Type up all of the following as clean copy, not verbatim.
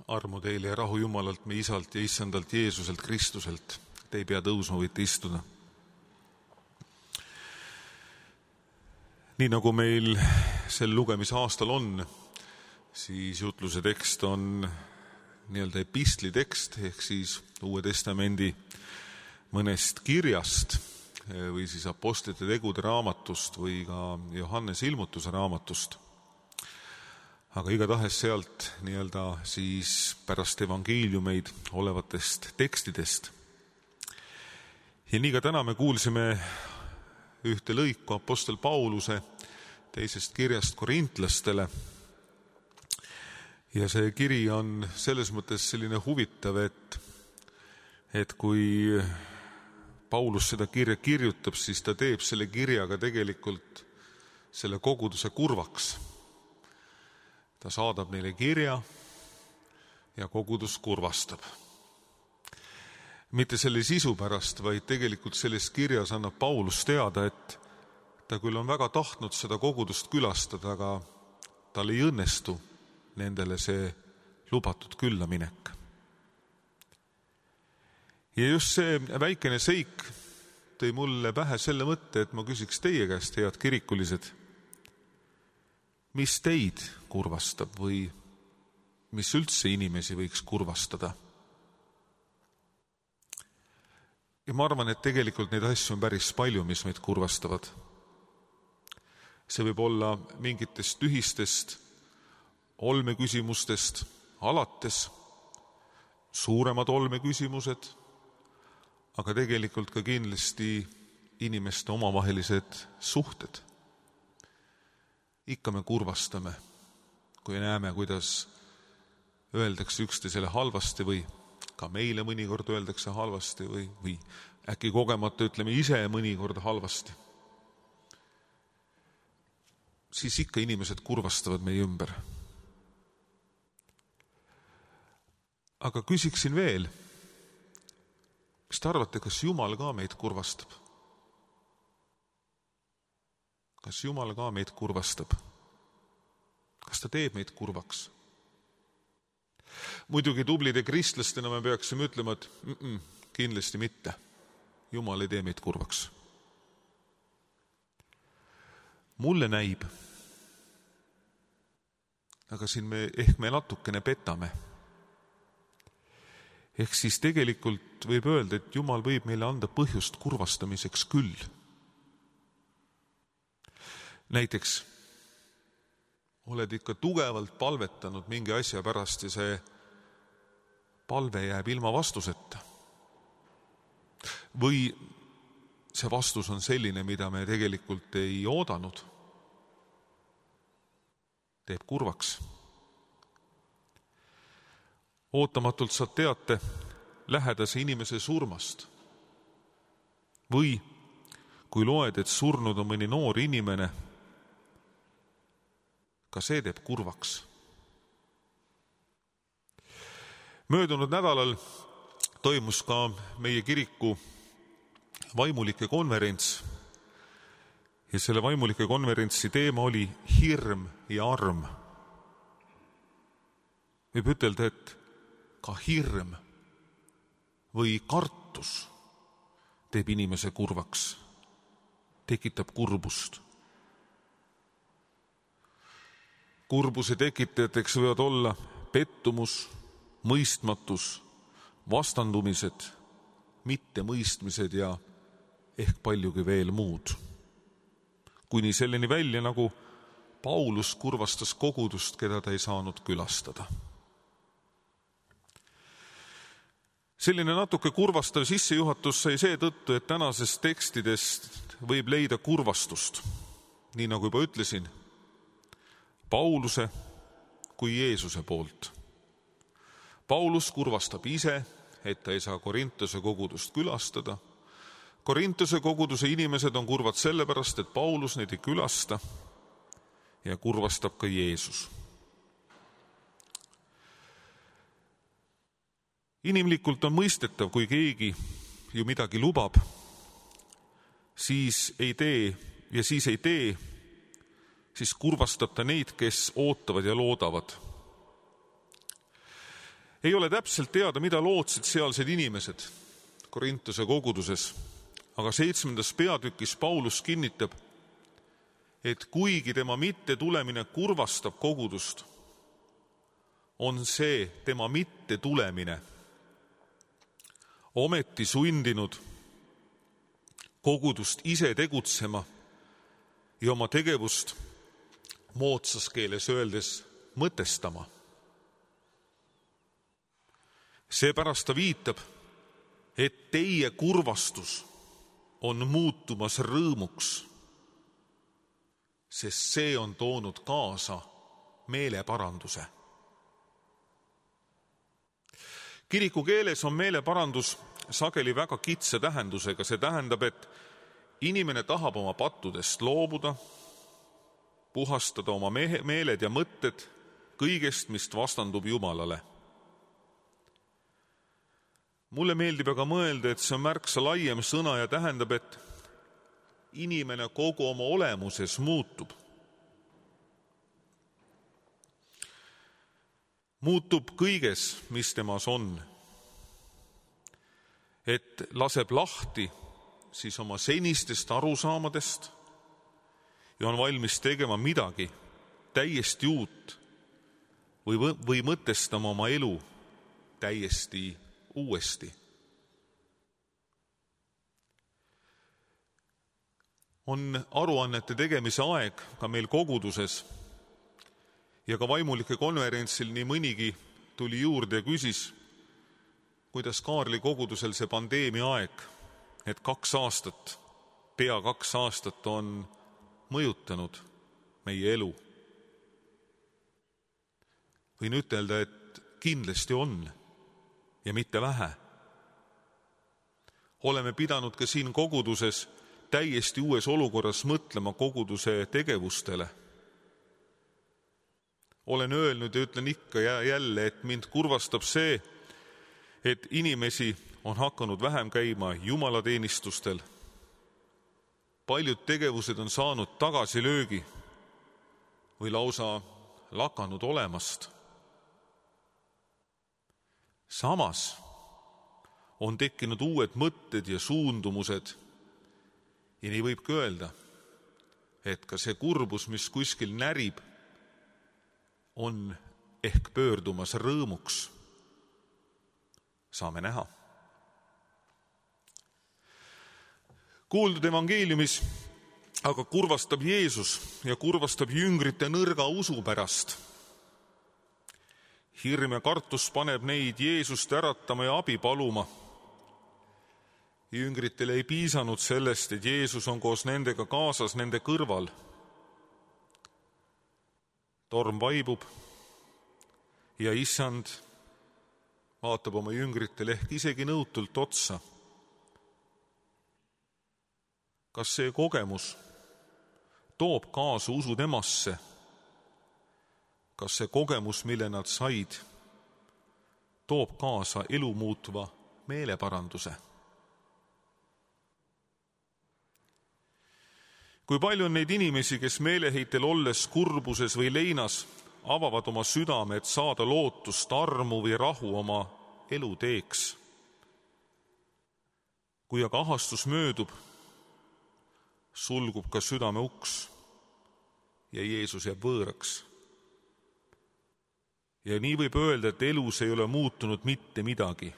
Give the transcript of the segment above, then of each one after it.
Armu teile ja rahu Jumalalt, meie Isalt ja Issandalt Jeesuselt Kristuselt. Te ei pea tõusma, võite istuda. Nii nagu meil sel lugemisaastal on, siis jutluse tekst on nii-öelda epistli tekst, ehk siis Uue Testamendi mõnest kirjast või siis Apostlite tegude raamatust või ka Johannese ilmutuse raamatust. Aga igatahes sealt nii-öelda siis pärast evangeeliumeid olevatest tekstidest. Ja nii ka täna me kuulsime ühte lõiku apostel Pauluse teisest kirjast korintlastele. Ja see kiri on selles mõttes selline huvitav, et kui Paulus seda kirja kirjutab, siis ta teeb selle kirjaga tegelikult selle koguduse kurvaks. Ta saadab neile kirja ja kogudus kurvastab. Mitte selle sisu pärast, vaid tegelikult selles kirjas annab Paulus teada, et ta küll on väga tahtnud seda kogudust külastada, aga tal ei õnnestu nendele see lubatud küllaminek. Ja just see väikene seik tõi mulle pähe selle mõtte, et ma küsiks teie käest, head kirikulised, mis teid kurvastab või mis üldse inimesi võiks kurvastada? Ja ma arvan, et tegelikult neid asju on päris palju, mis meid kurvastavad. See võib olla mingitest tühistest olmeküsimustest alates, suuremad olmeküsimused, aga tegelikult ka kindlasti inimeste omavahelised suhted. Ikka me kurvastame, kui näeme, kuidas öeldakse üksteisele halvasti või ka meile mõnikord öeldakse halvasti või äkki kogemata ütleme ise mõnikord halvasti. Siis ikka inimesed kurvastavad meie ümber. Aga küsiksin veel, mis te arvate, kas Jumal ka meid kurvastab? Kas Jumal ka meid kurvastab? Kas ta teeb meid kurvaks? Muidugi tublide kristlastena me peaksime ütlema, et kindlasti mitte. Jumal ei tee meid kurvaks. Mulle näib, aga siin me natukene petame. Ehk siis tegelikult võib öelda, et Jumal võib meile anda põhjust kurvastamiseks küll. Näiteks oled ikka tugevalt palvetanud mingi asja pärast ja see palve jääb ilma vastuseta. Või see vastus on selline, mida me tegelikult ei oodanud. Teeb kurvaks. Ootamatult saad teate lähedase inimese surmast. Või kui loed, et surnud on mõni noor inimene, ka see teeb kurvaks. Möödunud nädalal toimus ka meie kiriku vaimulike konverents ja selle vaimulike konverentsi teema oli hirm ja arm. Võib ütelda, et ka hirm või kartus teeb inimese kurvaks, tekitab kurbust. Kurbuse tekitajateks võivad olla pettumus, mõistmatus, vastandumised, mittemõistmised ja ehk paljugi veel muud. Kuni selleni välja, nagu Paulus kurvastas kogudust, keda ta ei saanud külastada. Selline natuke kurvastav sissejuhatus sai seetõttu, et tänasest tekstidest võib leida kurvastust, nii nagu juba ütlesin, Pauluse kui Jeesuse poolt. Paulus kurvastab ise, et ta ei saa Korintuse kogudust külastada. Korintuse koguduse inimesed on kurvad sellepärast, et Paulus neid ei külasta ja kurvastab ka Jeesus. Inimlikult on mõistetav, kui keegi ju midagi lubab, siis ei tee, siis kurvastab ta neid, kes ootavad ja loodavad. Ei ole täpselt teada, mida lootsid sealsed inimesed Korintuse koguduses, aga 7. peatükis Paulus kinnitab, et kuigi tema mittetulemine kurvastab kogudust, on see tema mittetulemine ometi sundinud kogudust ise tegutsema ja oma tegevust moodsas keeles öeldes mõtestama. Seepärast ta viitab, et teie kurvastus on muutumas rõõmuks, sest see on toonud kaasa meeleparanduse. Kiriku keeles on meeleparandus sageli väga kitsa tähendusega. See tähendab, et inimene tahab oma pattudest loobuda, puhastada oma meeled ja mõtted kõigest, mis vastandub Jumalale. Mulle meeldib aga mõelda, et see on märksa laiem sõna ja tähendab, et inimene kogu oma olemuses muutub. Muutub kõiges, mis temas on. Et laseb lahti siis oma senistest arusaamadest ja on valmis tegema midagi täiesti uut või mõtestama oma elu täiesti uuesti. On aruannete tegemise aeg ka meil koguduses ja ka vaimulike konverentsil nii mõnigi tuli juurde ja küsis, kuidas Kaarli kogudusel see pandeemia aeg, et 2 aastat, pea 2 aastat on mõjutanud meie elu. Võin ütelda, et kindlasti on ja mitte vähe. Oleme pidanud ka siin koguduses täiesti uues olukorras mõtlema koguduse tegevustele. Olen öelnud ja ütlen ikka ja jälle, et mind kurvastab see, et inimesi on hakanud vähem käima jumalateenistustel. Paljud tegevused on saanud tagasilöögi või lausa lakanud olemast. Samas on tekkinud uued mõtted ja suundumused ja nii võibki öelda, et ka see kurbus, mis kuskil närib, on ehk pöördumas rõõmuks. Saame näha. Kuuldud evangeeliumis aga kurvastab Jeesus ja kurvastab jüngrite nõrga usu pärast. Hirm ja kartus paneb neid Jeesust äratama ja abi paluma. Jüngritel ei piisanud sellest, et Jeesus on koos nendega kaasas nende kõrval. Torm vaibub ja issand vaatab oma jüngritel ehk isegi nõutult otsa. Kas see kogemus toob kaasa usu temasse? Kas see kogemus, mille nad said, toob kaasa elu muutva meeleparanduse? Kui palju on neid inimesi, kes meeleheitel olles kurbuses või leinas avavad oma südame, et saada lootust, armu või rahu oma elu teeks. Kui aga ahastus möödub, sulgub ka südame uks ja Jeesus jääb võõraks. Ja nii võib öelda, et elus ei ole muutunud mitte midagi.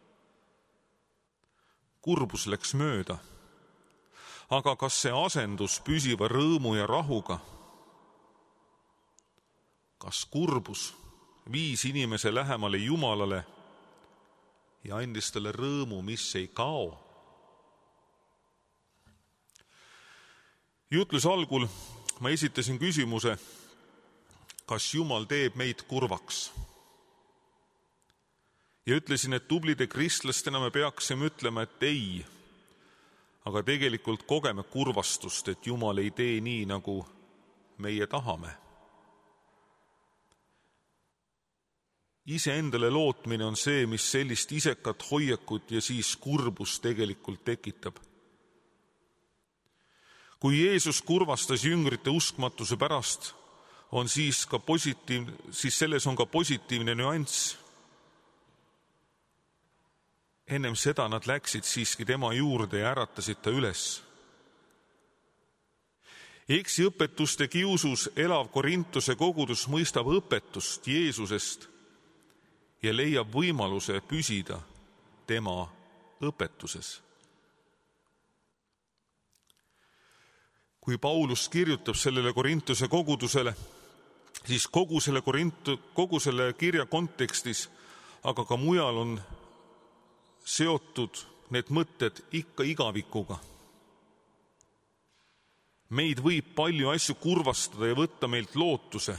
Kurbus läks mööda. Aga kas see asendus püsiva rõõmu ja rahuga? Kas kurbus viis inimese lähemale Jumalale ja andis talle rõõmu, mis ei kao? Jutluse algul ma esitasin küsimuse, kas Jumal teeb meid kurvaks? Ja ütlesin, et tublide kristlastena me peaksime ütlema, et ei. Aga tegelikult kogeme kurvastust, et Jumal ei tee nii, nagu meie tahame. Iseendale lootmine on see, mis sellist isekat hoiakut ja siis kurbus tegelikult tekitab. Kui Jeesus kurvastas jüngrite uskmatuse pärast, siis selles on ka positiivne nüanss. ennem seda nad läksid siiski tema juurde ja äratasid ta üles. Eksiõpetuste kiusus elav Korintuse kogudus mõistab õpetust Jeesusest ja leiab võimaluse püsida tema õpetuses. Kui Paulus kirjutab sellele Korintuse kogudusele, siis kogu selle kirja kontekstis, aga ka mujal on seotud need mõtted ikka igavikuga. Meid võib palju asju kurvastada ja võtta meilt lootuse.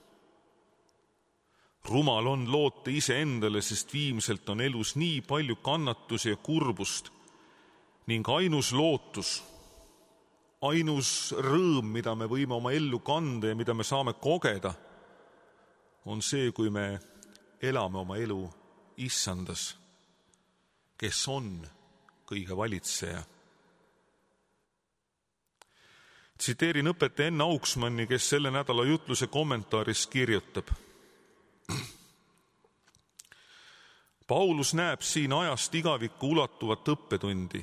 Rumal on loota iseendale, sest viimselt on elus nii palju kannatusi ja kurbust ning ainus lootus, ainus rõõm, mida me võime oma ellu kanda ja mida me saame kogeda, on see, kui me elame oma elu Issandas, kes on kõige valitseja. Tsiteerin õpetaja Enn Auksmanni, kes selle nädala jutluse kommentaaris kirjutab. Paulus näeb siin ajast igavikku ulatuvat õppetundi.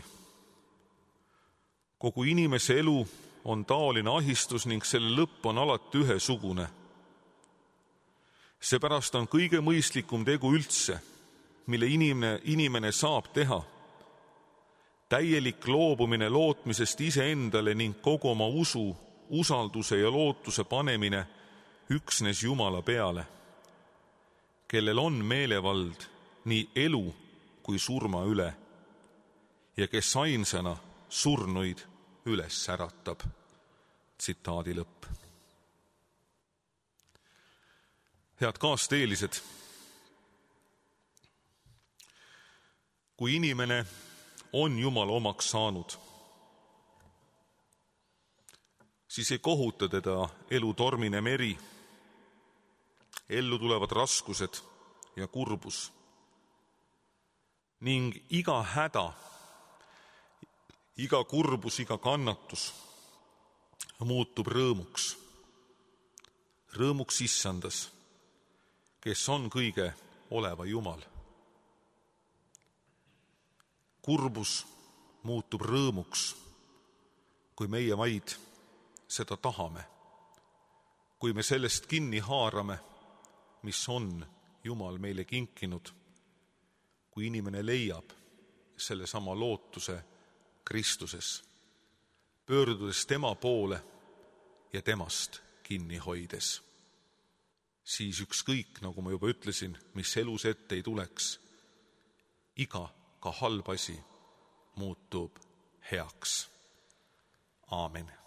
Kogu inimese elu on taoline ahistus ning selle lõpp on alati ühesugune. Seepärast on kõige mõistlikum tegu üldse, mille inimene saab teha, täielik loobumine lootmisest iseendale ning kogu oma usu, usalduse ja lootuse panemine üksnes Jumala peale, kellel on meelevald nii elu kui surma üle ja kes ainsana surnuid üles äratab. Tsitaadi lõpp. Head kaasteelised, kui inimene on Jumala omaks saanud, siis ei kohuta teda elu tormine meri, ellu tulevad raskused ja kurbus ning iga häda, iga kurbus, iga kannatus muutub rõõmuks Issandas, kes on kõige oleva Jumal. Kurbus muutub rõõmuks, kui meie vaid seda tahame, kui me sellest kinni haarame, mis on Jumal meile kinkinud, kui inimene leiab sellesama lootuse Kristuses, pöördudes tema poole ja temast kinni hoides. Siis ükskõik, nagu ma juba ütlesin, mis elus ette ei tuleks, iga ka halb asi muutub heaks. Aamen.